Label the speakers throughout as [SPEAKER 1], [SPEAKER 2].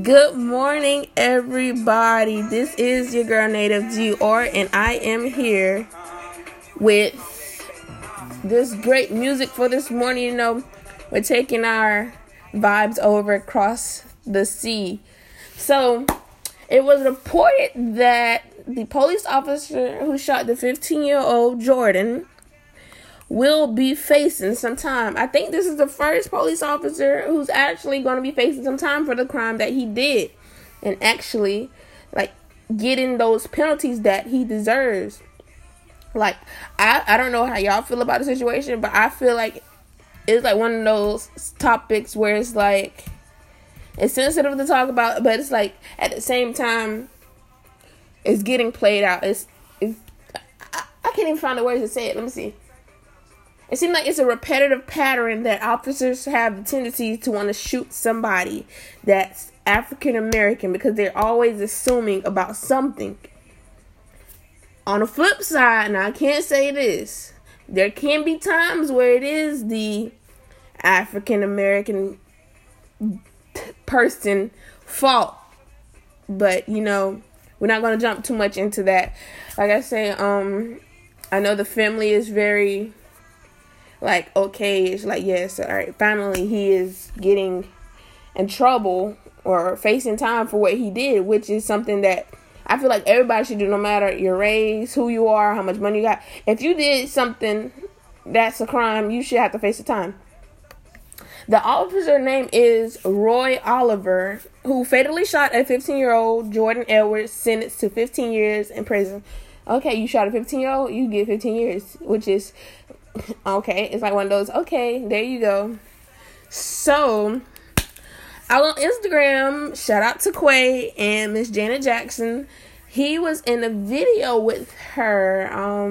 [SPEAKER 1] Good morning, everybody. This is your girl Native Dior, and I am here with this great music for this morning. You know, we're taking our vibes over across the sea. So, it was reported that the police officer who shot the 15-year-old Jordan will be facing some time. I think this is the first police officer who's actually going to be facing some time for the crime that he did, and actually getting those penalties that he deserves. I don't know how y'all feel about the situation, but I feel like it's one of those topics where it's sensitive to talk about, but it's at the same time it's getting played out. I can't even find the words to say it. Let me see. It seems like it's a repetitive pattern that officers have the tendency to want to shoot somebody that's African American because they're always assuming about something. On the flip side, and I can't say this, there can be times where it is the African American person fault. But, we're not going to jump too much into that. Like I say, I know the family is very okay, it's yes, all right, finally he is getting in trouble or facing time for what he did, which is something that I feel like everybody should do, no matter your race, who you are, how much money you got. If you did something that's a crime, you should have to face the time. The officer's name is Roy Oliver, who fatally shot a 15-year-old Jordan Edwards, sentenced to 15 years in prison. Okay, you shot a 15-year-old, you get 15 years, which is okay. It's one of those, okay, there you go. So, out on Instagram, shout out to Quay and Miss Janet Jackson. He was in a video with her.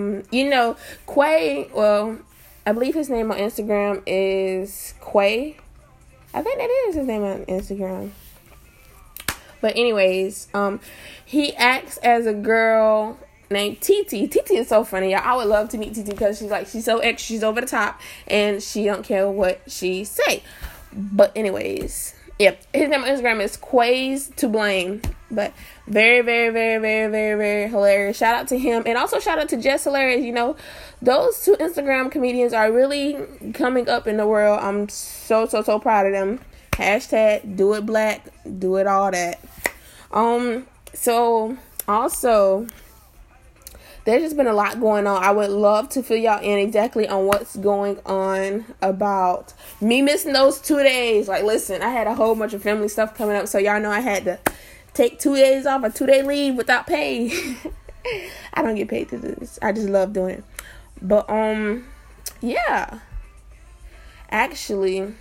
[SPEAKER 1] Quay, well, I believe his name on Instagram is Quay. I think that is his name on Instagram. But anyways, he acts as a girl named Titi. Titi is so funny, y'all. I would love to meet Titi because she's so extra, she's over the top, and she don't care what she say. But anyways, yeah, his name on Instagram is Quay's to Blame. But very, very, very, very, very, very hilarious. Shout out to him, and also shout out to Jess Hilarious. Those two Instagram comedians are really coming up in the world. I'm so proud of them. Hashtag do it black, do it all that. So also, there's just been a lot going on. I would love to fill y'all in exactly on what's going on about me missing those 2 days. Listen, I had a whole bunch of family stuff coming up, so y'all know I had to take 2 days off, a 2-day leave without pay. I don't get paid to do this. I just love doing it. But, yeah. Actually,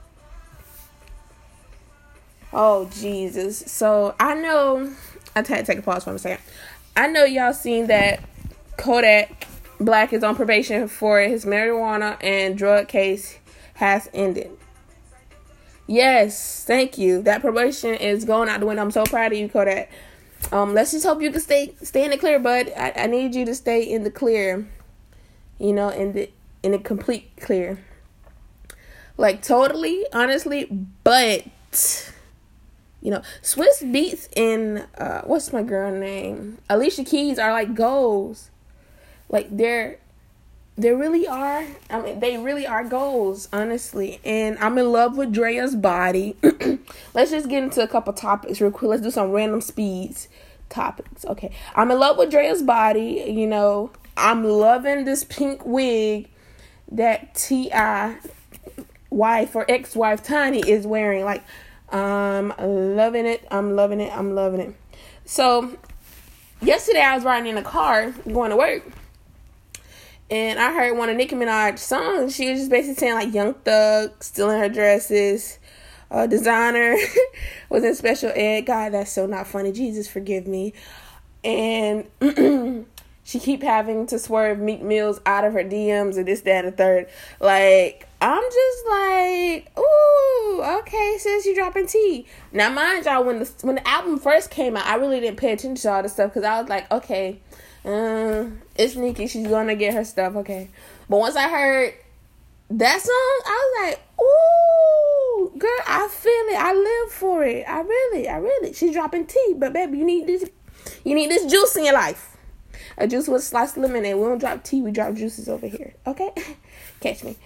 [SPEAKER 1] oh, Jesus. So, I know, I had to take a pause for a second. I know y'all seen that Kodak Black is on probation for his marijuana and drug case has ended. Yes, thank you. That probation is going out the window. I'm so proud of you, Kodak. Let's just hope you can stay in the clear, bud. I need you to stay in the clear. In the complete clear. Totally, honestly, but Swiss Beats and what's my girl name? Alicia Keys are goals. They really are. They really are goals, honestly. And I'm in love with Drea's body. Let's just get into a couple topics real quick. Let's do some random speeds topics. Okay. I'm in love with Drea's body. I'm loving this pink wig that T.I. wife or ex-wife Tiny is wearing. I'm loving it. I'm loving it. I'm loving it. So, yesterday I was riding in a car going to work. And I heard one of Nicki Minaj's songs. She was just basically saying Young Thug, still in her dresses, designer, was in special ed. God, that's so not funny. Jesus, forgive me. And she keep having to swerve Meek Mills out of her DMs and this, that, and the third. I'm just ooh, okay, sis, you dropping tea. Now, mind y'all, when the album first came out, I really didn't pay attention to all this stuff because I was okay, it's Nicki, she's gonna get her stuff, okay. But once I heard that song, I was ooh, girl, I feel it. I live for it. I really. She's dropping tea, but baby, you need this juice in your life. A juice with a slice of lemonade. We don't drop tea, we drop juices over here. Okay? Catch me.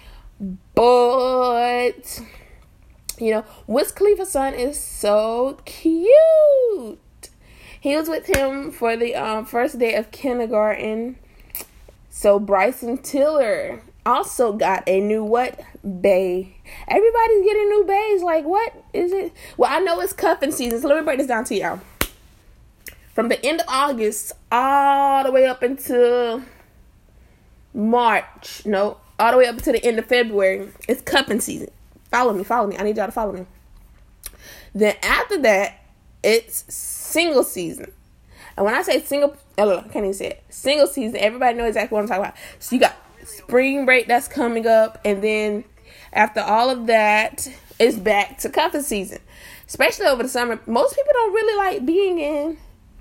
[SPEAKER 1] But, Wiz Khalifa's son is so cute. He was with him for the first day of kindergarten. So Bryson Tiller also got a new bae. Everybody's getting new baes. Like, what is it? Well, I know it's cuffing season, so let me break this down to y'all. From the end of August all the way up until March. No, all the way up to the end of February. It's cuffing season. Follow me. I need y'all to follow me. Then after that, it's single season. And when I say single, I can't even say it. Single season, everybody knows exactly what I'm talking about. So you got spring break that's coming up. And then after all of that, it's back to cuffing season. Especially over the summer. Most people don't really like being in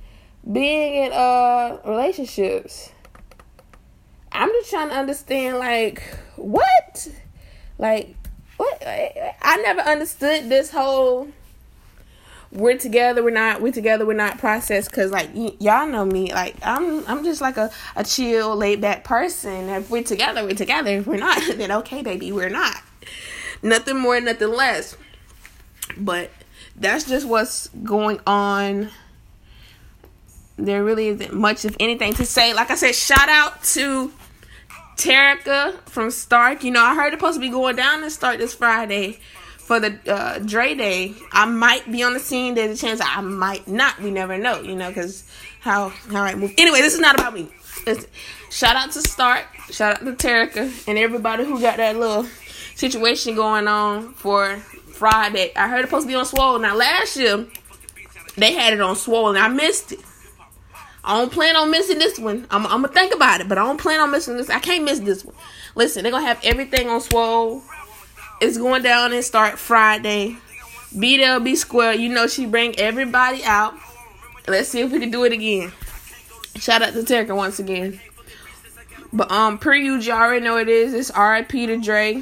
[SPEAKER 1] relationships. I'm just trying to understand, what? What? I never understood this whole we're together, we're not process, because y'all know me, I'm just like a chill, laid back person. If we're together, we're together. If we're not, then okay, baby, we're not. Nothing more, nothing less. But that's just what's going on. There really isn't much of anything to say. Like I said, shout out to Terica from Stark. I heard it's supposed to be going down to Stark this Friday for the Dre Day. I might be on the scene. There's a chance I might not. We never know, because how I move. Anyway, this is not about me. Shout out to Stark. Shout out to Terica and everybody who got that little situation going on for Friday. I heard it's supposed to be on Swole. Now, last year, they had it on Swole, and I missed it. I don't plan on missing this one. I'm going to think about it, but I don't plan on missing this. I can't miss this one. Listen, they're going to have everything on Swole. It's going down and start Friday. Be there, be square. She bring everybody out. Let's see if we can do it again. Shout out to Terica once again. But pre-use, you already know it is. It's R.I.P. to Dre.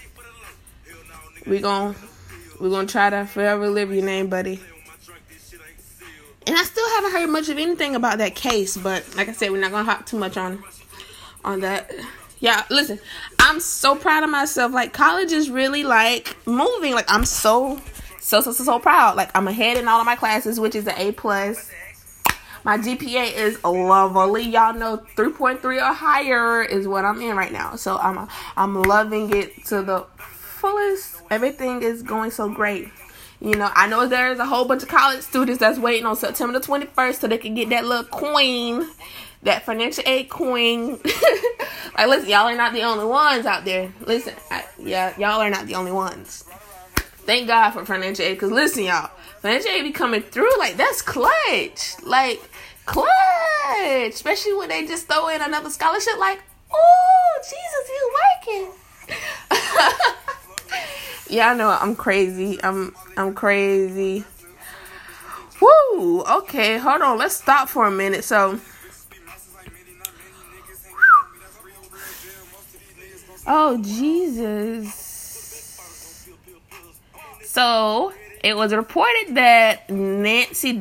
[SPEAKER 1] We're gonna try to forever live your name, buddy. And I still haven't heard much of anything about that case, but like I said, we're not gonna hop too much on that. Yeah, listen, I'm so proud of myself. College is really moving. I'm so proud. I'm ahead in all of my classes, which is an A+. My GPA is lovely. Y'all know 3.3 or higher is what I'm in right now. So I'm loving it to the fullest. Everything is going so great. I know there's a whole bunch of college students that's waiting on September the 21st so they can get that little coin, that financial aid coin. Listen, y'all are not the only ones out there. Listen, y'all are not the only ones. Thank God for financial aid, because listen, y'all, financial aid be coming through, that's clutch. Clutch. Especially when they just throw in another scholarship, oh, Jesus, you working. Yeah, I know I'm crazy. I'm crazy. Woo! Okay, hold on. Let's stop for a minute. So, oh, Jesus. So, it was reported that Nancy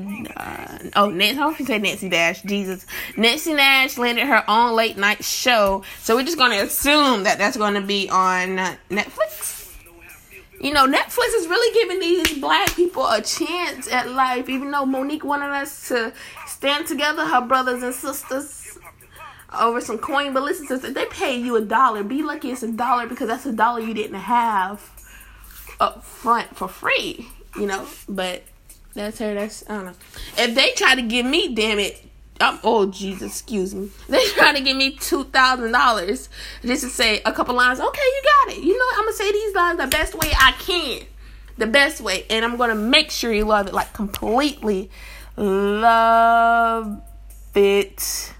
[SPEAKER 1] Nash landed her own late night show. So, we're just going to assume that that's going to be on Netflix. Netflix is really giving these black people a chance at life. Even though Monique wanted us to stand together, her brothers and sisters, over some coin. But listen, sister, they pay you $1. Be lucky it's $1, because that's $1 you didn't have up front for free. But that's her. I don't know. If they try to give me, damn it, oh Jesus, excuse me. They try to give me $2,000 just to say a couple lines. Okay, you got it. I'm gonna say these lines the best way I can, the best way, and I'm gonna make sure you love it, completely love it.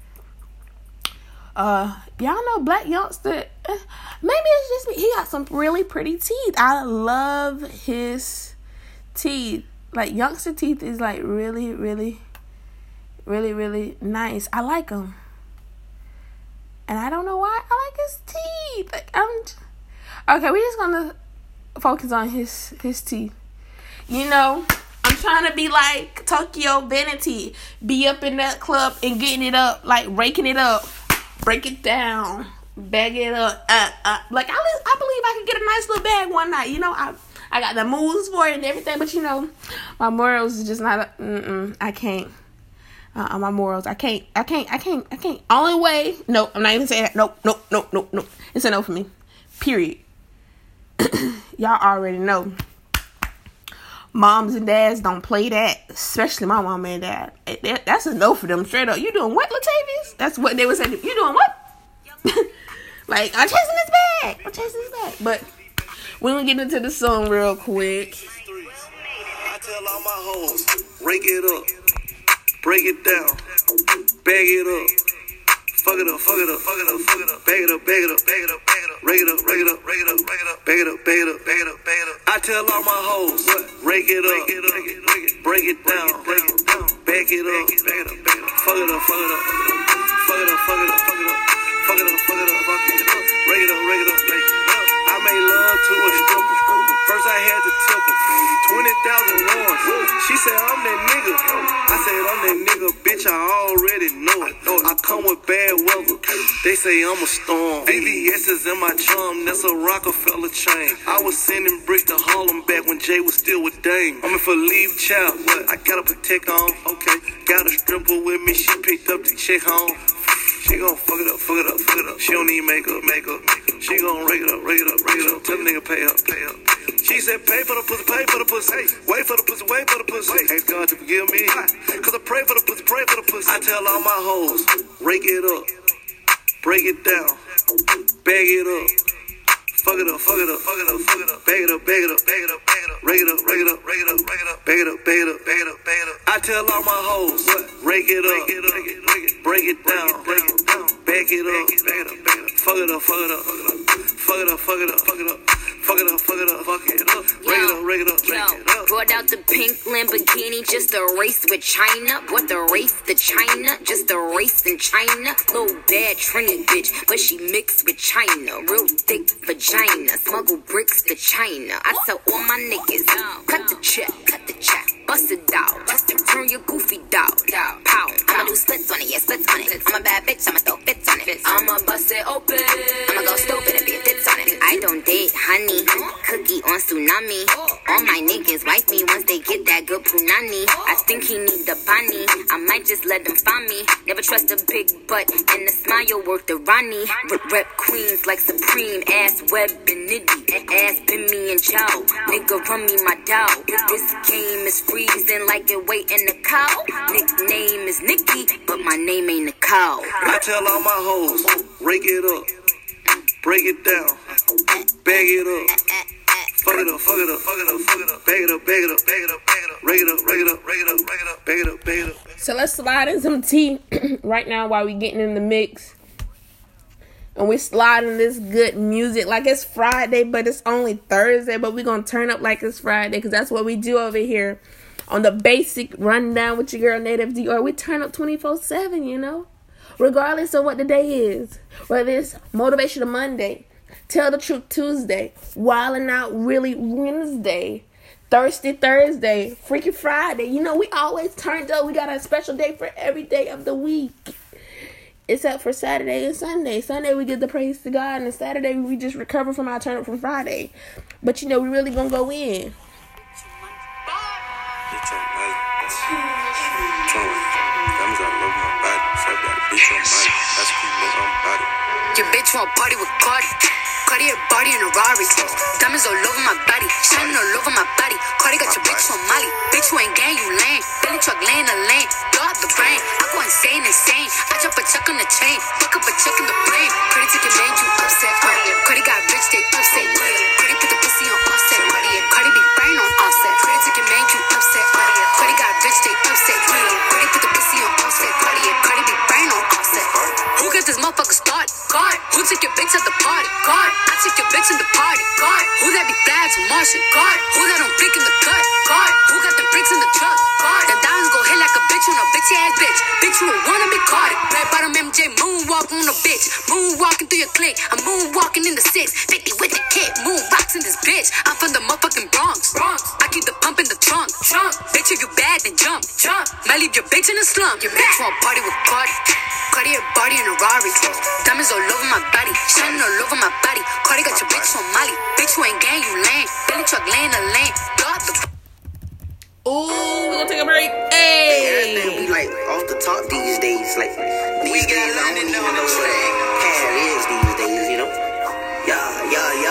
[SPEAKER 1] Y'all know Black Youngster. Maybe it's just me. He got some really pretty teeth. I love his teeth. Youngster teeth is really, really, really, really nice. I like them. And I don't know why I like his teeth. Okay, we're just gonna focus on his teeth. You know, I'm trying to be like Tokyo Vanity. Be up in that club and getting it up, like raking it up. Break it down. Bag it up. Like, I believe I could get a nice little bag one night. You know, I got the moves for it and everything. But, you know, my morals is just not, I can't. My morals, I can't. Only way, nope, I'm not even saying that. Nope. It's a no for me. Period. Y'all already know. Moms and dads don't play that, especially my mom and dad. That's a no for them, straight up. You doing what, Latavius? That's what they would say. You doing what? Like, I'm chasing this bag. But we're going to get into the song real quick.
[SPEAKER 2] I tell all my hoes, rake it up, break it down, bag it up, fuck it up, bag it up, rake it up, bag it up. I tell all my hoes, rake it up, break it down, bag it up, fuck it up, rake it up. I made love to a stripper. First I had to tip her 20,000 ones. She said I'm that nigga. I said I'm that nigga, bitch. I already know it. I come with bad weather. They say I'm a storm. VVS is in my charm. That's a Rockefeller chain. I was sending bricks to Harlem back when Jay was still with Dame. I'm in for leave child. I gotta protect on. Okay, got a stripper with me. She picked up the check home. She gon' fuck it up. She don't need makeup. She gon' rake it up. Tell the nigga pay up. She said pay for the pussy. Wait for the pussy. Ask God to forgive me. Cause I pray for the pussy. I tell all my hoes, rake it up, break it down, bag it up, fuck it up, bag it up, rake it up, bag it up. I tell all my hoes, rake it up, break it down, bag it up, fuck it up, rake it up.
[SPEAKER 3] Brought out the pink Lamborghini just to race with China. What the race to China? Just a race in China. Little bad Trini bitch, but she mixed with China. Real thick vagina, smuggle bricks to China. I tell all my niggas, cut the check, bust it out, just to turn your goofy dog. Pow, I'ma do splits on it, yeah, splits on it. I'm a bad bitch, I'ma throw fits on it. I'ma bust it open, I'ma go stupid and be a fits on it. I don't date honey, cookie on tsunami. All my niggas wife me once they get that good punani. I think he need the bunny, I might just let them find me. Never trust a big butt, and the smile worth the Ronnie. Rep queens like Supreme, ass Web and Nitty, ass Bimmy and Joe. Nigga run me my dog. This game is freezing like it waiting the cow. Nickname is Nikki, but my name ain't Nicole.
[SPEAKER 2] I tell all my hoes, rake it up, break it down, bag it up, fuck it up, bag it up, rake it up, bag it up.
[SPEAKER 1] So let's slide in some tea right now while we getting in the mix. And we sliding this good music like it's Friday, but it's only Thursday. But we're going to turn up like it's Friday because that's what we do over here on the Basic Rundown with your girl, Native Dior. We turn up 24/7, you know, regardless of what the day is. Whether it's Motivational Monday, Tell the Truth Tuesday, Wildin' Out Really Wednesday, Thirsty Thursday, Freaky Friday. You know, we always turned up. We got a special day for every day of the week. Except for Saturday and Sunday. Sunday we give the praise to God, and Saturday we just recover from our turn up from Friday. But you know, we really gonna go in.
[SPEAKER 3] Your bitch want party with Cardi. Cartier body in a Rari. Diamonds all over my body, shining all over my body. Cardi got your bitch on Molly. Bitch, you ain't gang, you lame. Billy truck laying the lane. Blow out the brain. I go insane. I drop a check on the chain. Fuck up a check in the flame. Cardi ticket made you upset. Cardi got rich, they upset. Cardi put the pussy on offset. Cardi be brain on offset. Cardi ticket made you upset. Cardi got rich, they upset. Cardi put the pussy on offset. Cardi be brain on offset. Who got this motherfucker started? God. Who took your bitch at the party? God. I took your bitch in the party. God. Who that be flags and Martian? God. Who that don't flick in the cut? God. Who got the bricks in the truck? God. The diamonds go hit like a bitch on a bitch ass bitch. Bitch, you don't wanna be caught. Red bottom MJ moonwalk on a bitch. Moonwalking through your clique. I'm moonwalking in the 650 with the kid. Moon rocks in this bitch. I'm from had to jump. Might leave your bitch in a slump. Your bitch won't party with Cardi. Cardi a body in a Rari. Diamonds all over my body, shining all over my body. Cardi got your bitch on Molly. Bitch, you ain't gang, you lame. Billy truck laying the lane.
[SPEAKER 1] Ooh, we're gonna take a break. Hey!
[SPEAKER 4] Everything be like off the top these days. Like, these days, I don't even know what hair is these days, you know? Yeah.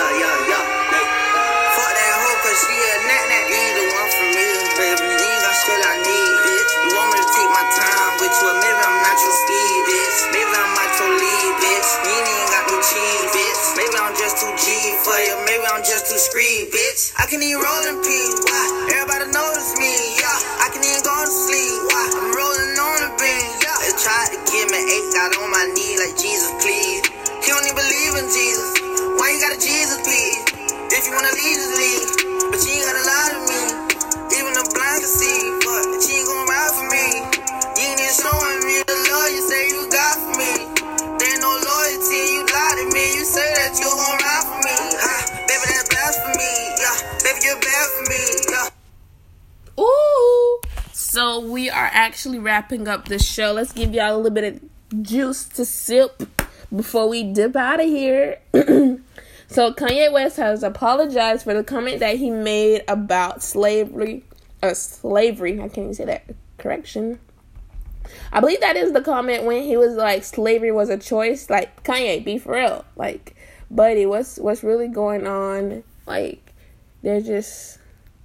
[SPEAKER 4] Fuck that hoe, cause she a nat. You ain't the one for me, baby. You ain't got shit I need, bitch. You want me to take my time with you, or maybe I'm not your speed, bitch. Maybe I'm not your lead, bitch. You ain't even got no cheese, bitch. Maybe I'm just too G for you. Maybe I'm just too screed, bitch. I can even roll in peace, why? Everybody notice me, yeah. I can even go to sleep, why? I'm rolling on the beam, yeah. They tried to give me 8, got on my knee like Jesus, please. He don't even believe in Jesus. Why you got a Jesus, please? If you wanna leave, just leave. But you ain't gotta lie to me. Even the blind can see, but you ain't gon' ride for me. You ain't even showing me the love you say you got for me. There ain't no loyalty, you lie to me. You say that you gon' ride for me. Baby, that's blasphemy, yeah. Baby, you're bad for me, yeah.
[SPEAKER 1] Ooh. So we are actually wrapping up the show. Let's give y'all a little bit of juice to sip before we dip out of here. So Kanye West has apologized for the comment that he made about slavery. I can't even say that. Correction. I believe that is the comment when he was like, slavery was a choice. Like, Kanye, be for real. Like, buddy, what's really going on? Like, they're just...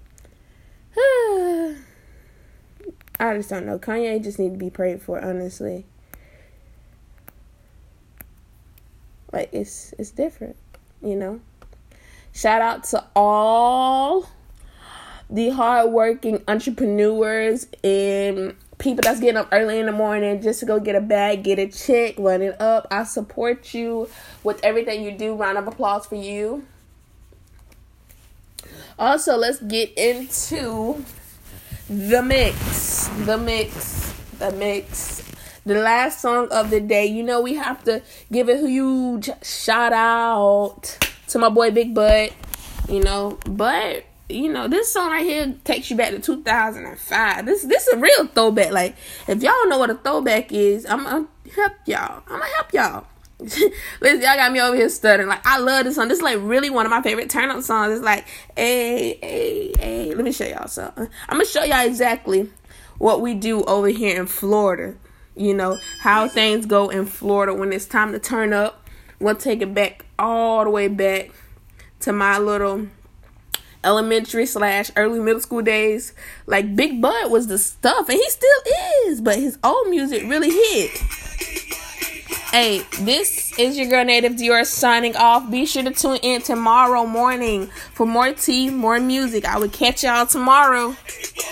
[SPEAKER 1] I just don't know. Kanye just need to be prayed for, honestly. Like, it's different, you know? Shout out to all the hardworking entrepreneurs and people that's getting up early in the morning just to go get a bag, get a check, run it up. I support you with everything you do. Round of applause for you. Also, let's get into the mix. The last song of the day. You know, we have to give a huge shout out to my boy Big Bud. You know, but you know, this song right here takes you back to 2005. This is a real throwback. Like, if y'all don't know what a throwback is, I'm gonna help y'all. Listen, y'all got me over here stuttering. Like, I love this song. This is like really one of my favorite turn up songs. It's like, hey. Let me show y'all something. I'm gonna show y'all exactly what we do over here in Florida. You know, how things go in Florida when it's time to turn up. We'll take it back all the way back to my little elementary / early middle school days. Like, Big Bud was the stuff, and he still is, but his old music really hit. Hey, this is your girl Native Dior signing off. Be sure to tune in tomorrow morning for more tea, more music. I will catch y'all tomorrow.